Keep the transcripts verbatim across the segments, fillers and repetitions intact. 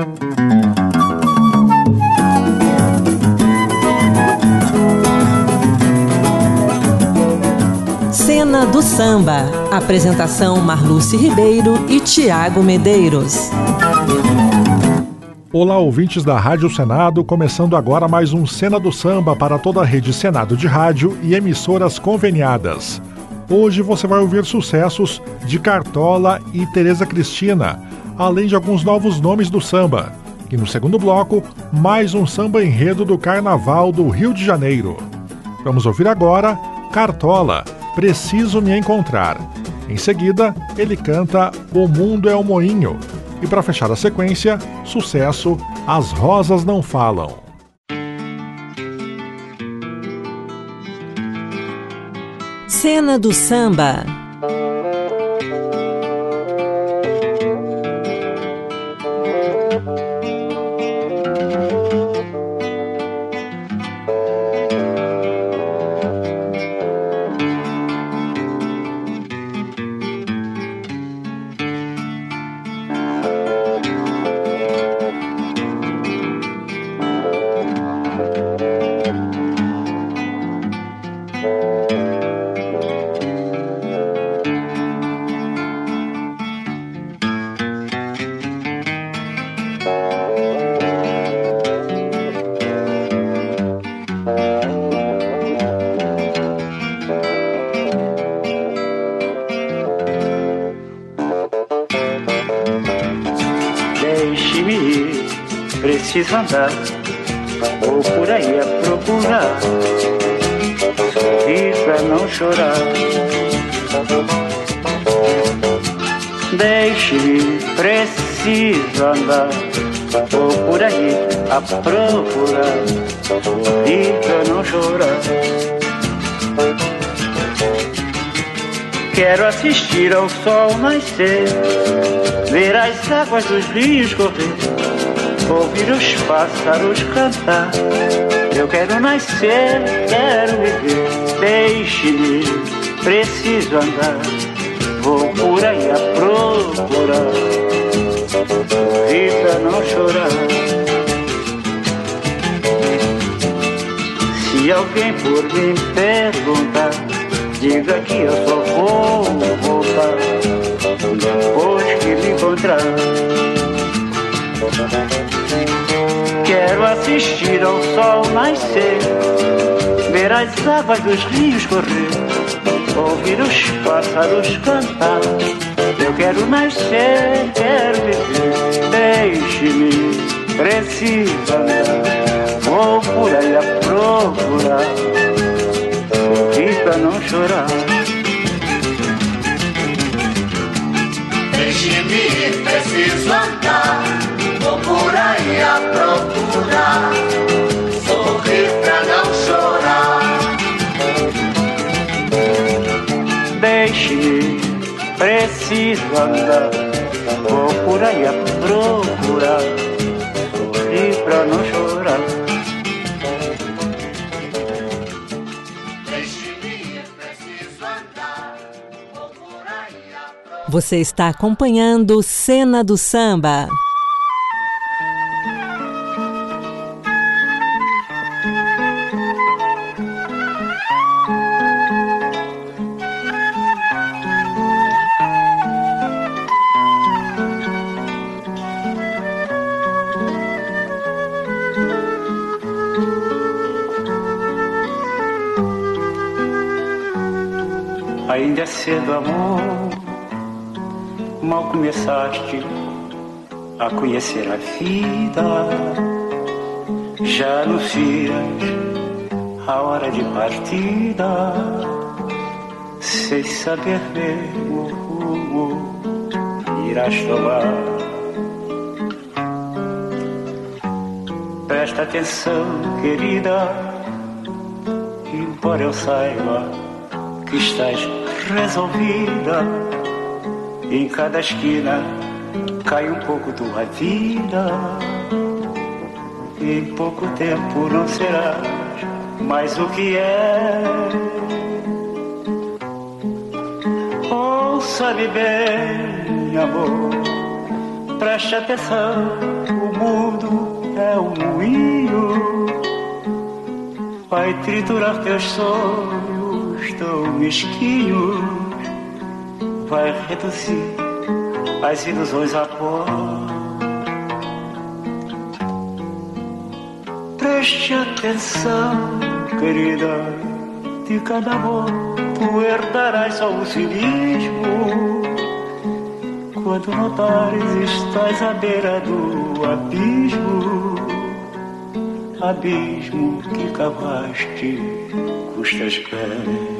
Cena do Samba. Apresentação Marluce Ribeiro e Tiago Medeiros. Olá, ouvintes da Rádio Senado, começando agora mais um Cena do Samba para toda a rede Senado de rádio e emissoras conveniadas. Hoje você vai ouvir sucessos de Cartola e Tereza Cristina, além de alguns novos nomes do samba. E no segundo bloco, mais um samba enredo do Carnaval do Rio de Janeiro. Vamos ouvir agora Cartola, Preciso Me Encontrar. Em seguida, ele canta O Mundo é um Moinho. E para fechar a sequência, sucesso As Rosas Não Falam. Cena do Samba. Preciso andar, vou por aí a procurar, sorrir pra não chorar. Deixe-me, preciso andar, vou por aí a procurar, sorrir pra não chorar. Quero assistir ao sol nascer, ver as águas dos rios correr, ouvir os pássaros cantar. Eu quero nascer, quero viver. Deixe-me, preciso andar, vou por aí a procurar, sorrir pra não chorar. Se alguém por mim perguntar, diga que eu só vou voltar depois que me encontrar. Quero assistir ao sol nascer, ver as águas dos rios correr, ouvir os pássaros cantar. Eu quero nascer, quero viver. Deixe-me, preciso andar, vou por aí a procurar, sorrir pra não chorar. Deixe-me, preciso andar, vou por aí a procurar, sorrir pra não chorar. Deixe-me, preciso andar, vou por aí a procurar, sorrir pra não chorar. Deixe-me, preciso andar, vou por aí a procurar. Você está acompanhando Cena do Samba. Ainda é cedo, amor, mal começaste a conhecer a vida, já anuncias a hora de partida, sem saber mesmo o rumo irás tomar. Presta atenção, querida, embora eu saiba que estás resolvida, em cada esquina cai um pouco tua vida. Em pouco tempo não serás mais o que é. Ouça-me bem, amor, preste atenção, o vai triturar teus sonhos tão mesquinhos, vai reduzir as ilusões a pó. Preste atenção, querida, de cada amor tu herdarás só o cinismo. Quando notares estás à beira do abismo, abismo que cavaste com os teus pés.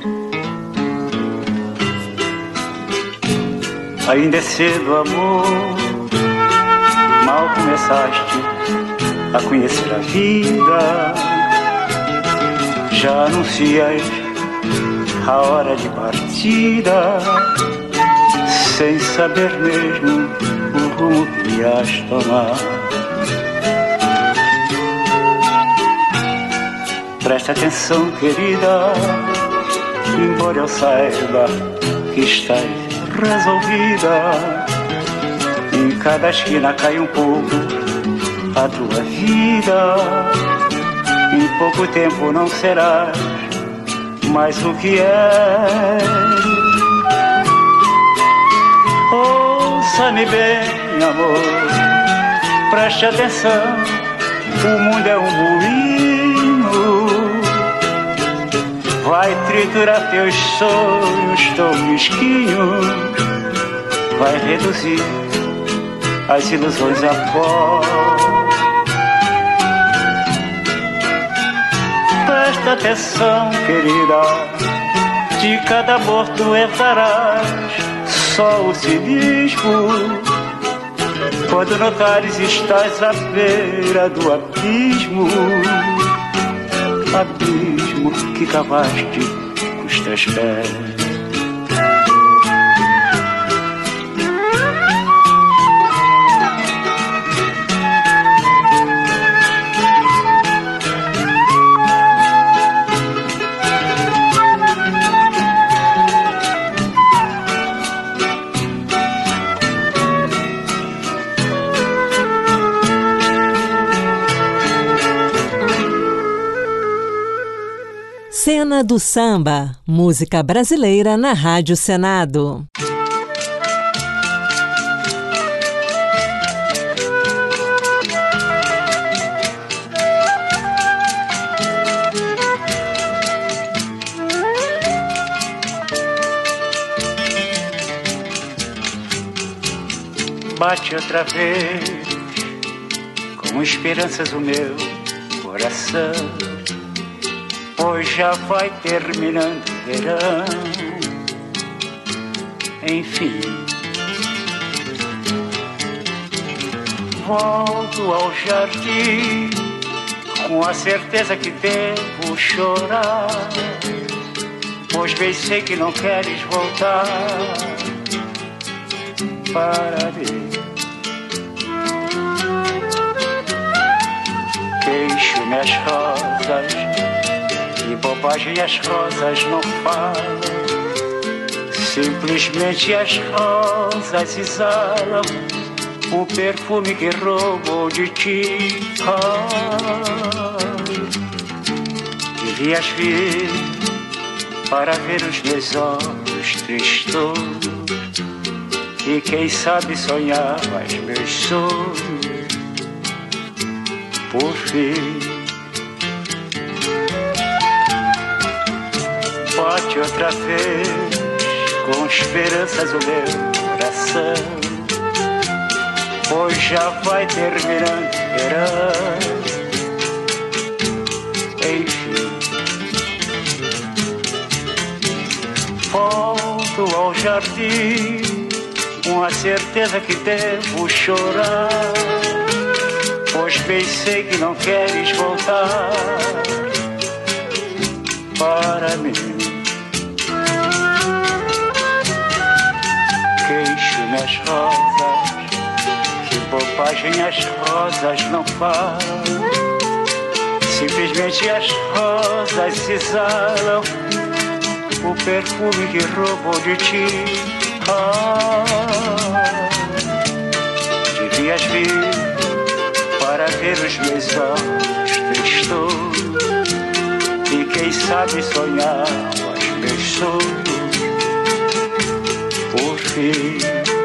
Ainda é cedo, amor, mal começaste a conhecer a vida, já anuncias a hora de partida, sem saber mesmo o rumo que ias tomar. Presta atenção, querida, embora eu saiba que estás resolvida, em cada esquina cai um pouco a tua vida. Em pouco tempo não serás mais o que é. Ouça-me bem, amor, preste atenção, o mundo é um moinho, vai triturar teus sonhos tão mesquinhos, vai reduzir as ilusões a pó. Presta atenção, querida, de cada amor tu herdarás só o cinismo. Quando notares estás à beira do abismo, abismo que cavaste com os teus pés. Cena do Samba, música brasileira na Rádio Senado. Bate outra vez, com esperanças o meu coração, pois já vai terminando o verão. Enfim, volto ao jardim com a certeza que devo chorar, pois bem sei que não queres voltar para mim. Queixo-me as rosas e bobagem as rosas não falam, simplesmente as rosas exalam o perfume que roubou de ti. Ah, devias vir para ver os meus olhos tristos e quem sabe sonhar mais meus sonhos por fim. Bate outra vez com esperanças o meu coração, pois já vai terminando o verão. Enfim, volto ao jardim com a certeza que devo chorar, pois bem sei que não queres voltar para mim. Queixo-me as rosas, que bobagem as rosas não falam, simplesmente as rosas exalam o perfume que roubou de ti. Ah, devias vir para ver os meus olhos tristos quem sabe sonhar os meus sonhos por fim.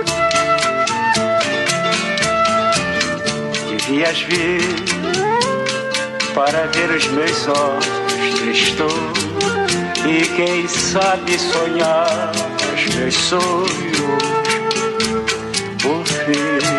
Devias vir para ver os meus olhos tristos e quem sabe sonhar os meus sonhos por fim.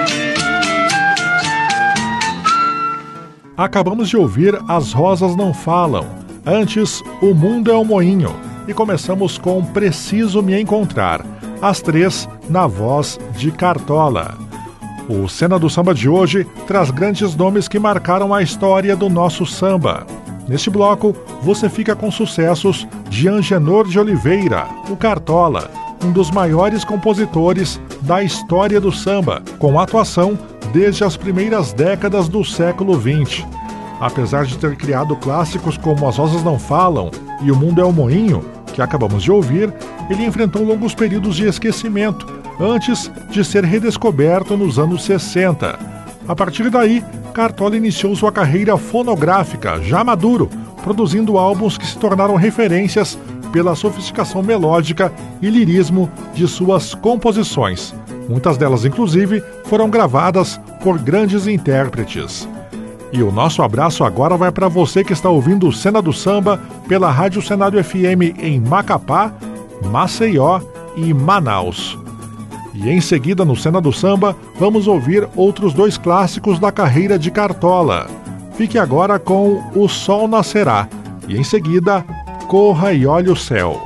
Acabamos de ouvir As Rosas Não Falam, antes O Mundo é um Moinho, e começamos com Preciso Me Encontrar, as três na voz de Cartola. O Cena do Samba de hoje traz grandes nomes que marcaram a história do nosso samba. Neste bloco, você fica com sucessos de Angenor de Oliveira, o Cartola, um dos maiores compositores da história do samba, com atuação desde as primeiras décadas do século vinte. Apesar de ter criado clássicos como As Rosas Não Falam e O Mundo é um Moinho, que acabamos de ouvir, ele enfrentou longos períodos de esquecimento, antes de ser redescoberto nos anos sessenta. A partir daí, Cartola iniciou sua carreira fonográfica, já maduro, produzindo álbuns que se tornaram referências pela sofisticação melódica e lirismo de suas composições. Muitas delas, inclusive, foram gravadas por grandes intérpretes. E o nosso abraço agora vai para você que está ouvindo o Cena do Samba pela Rádio Senado F M em Macapá, Maceió e Manaus. E em seguida, no Cena do Samba, vamos ouvir outros dois clássicos da carreira de Cartola. Fique agora com O Sol Nascerá e em seguida, Corra e Olhe o Céu.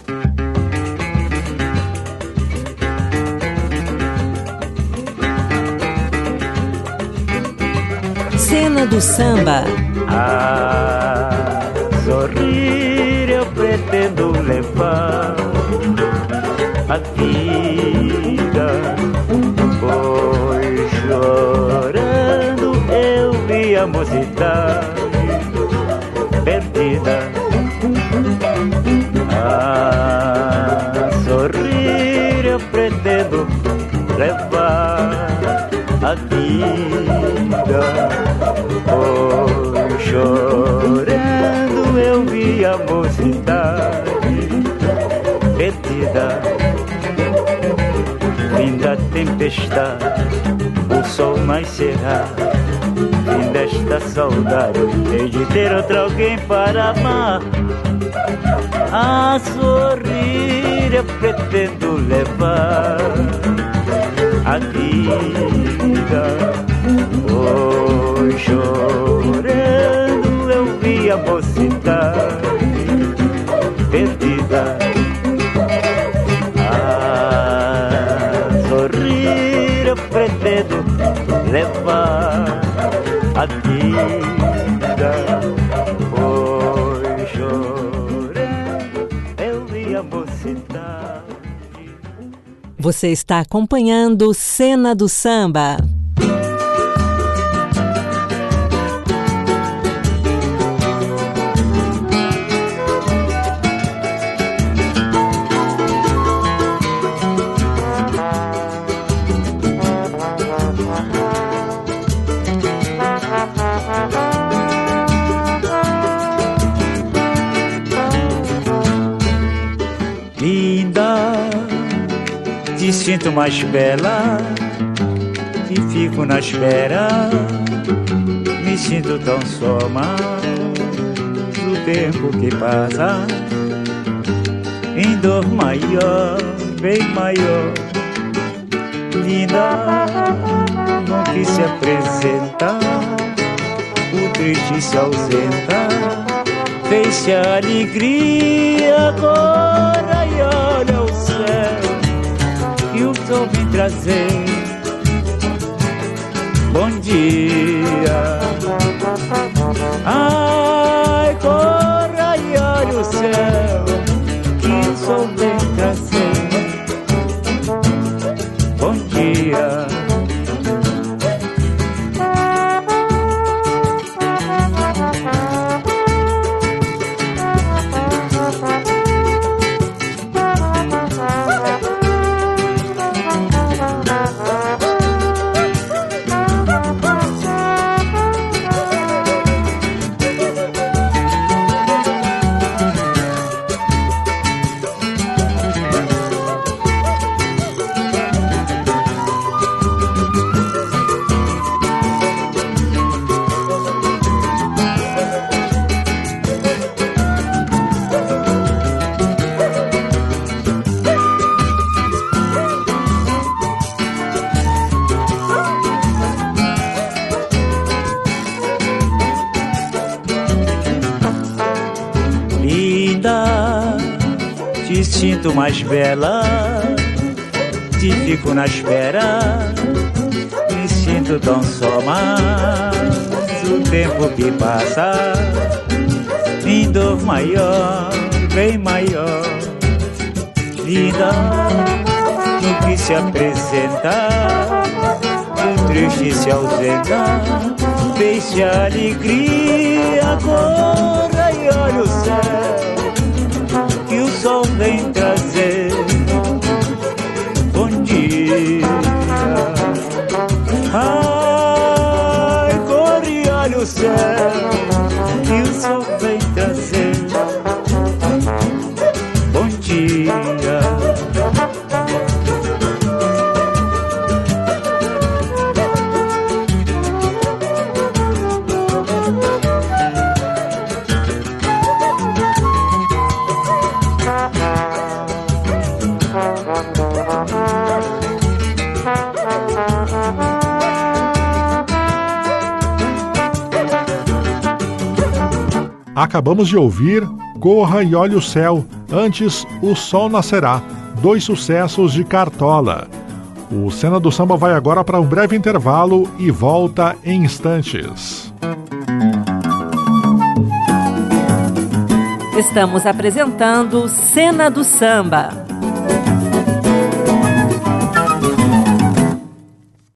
Cena do Samba. A sorrir eu pretendo levar a vida, pois chorando eu vi a mocidade perdida. A sorrir eu pretendo levar a vida, pois chorando eu vi a mocidade perdida. Fim da tempestade, o sol nascerá. Fim desta saudade, hei de ter outro alguém para amar. A sorrir eu pretendo levar a vida, pois chorando eu vi a mocidade perdida. A sorrir eu pretendo levar a vida, pois chorando eu vi a mocidade. Você está acompanhando Cena do Samba. Te sinto mais bela e fico na espera. Me sinto tão só mal do tempo que passa, em dor maior, bem maior. Linda, não quis se apresentar, o triste se ausenta. Fez-se a alegria, agora e olha o céu e o sol vem trazer bom dia. Ai, corra e olha o céu que o sol vem trazer bom dia. me sinto mais bela, te fico na espera, me sinto tão só, mas o tempo que passa, em dor maior, bem maior, vida no que se apresenta, o triste se ausenta, deixe a alegria, corra e olha o céu, que o sol vem trazer bom dia. Ai, corre e olha o céu, que o sol vem trazer bom dia. Acabamos de ouvir Corra e Olhe o Céu, antes O Sol Nascerá, dois sucessos de Cartola. O Cena do Samba vai agora para um breve intervalo e volta em instantes. Estamos apresentando Cena do Samba.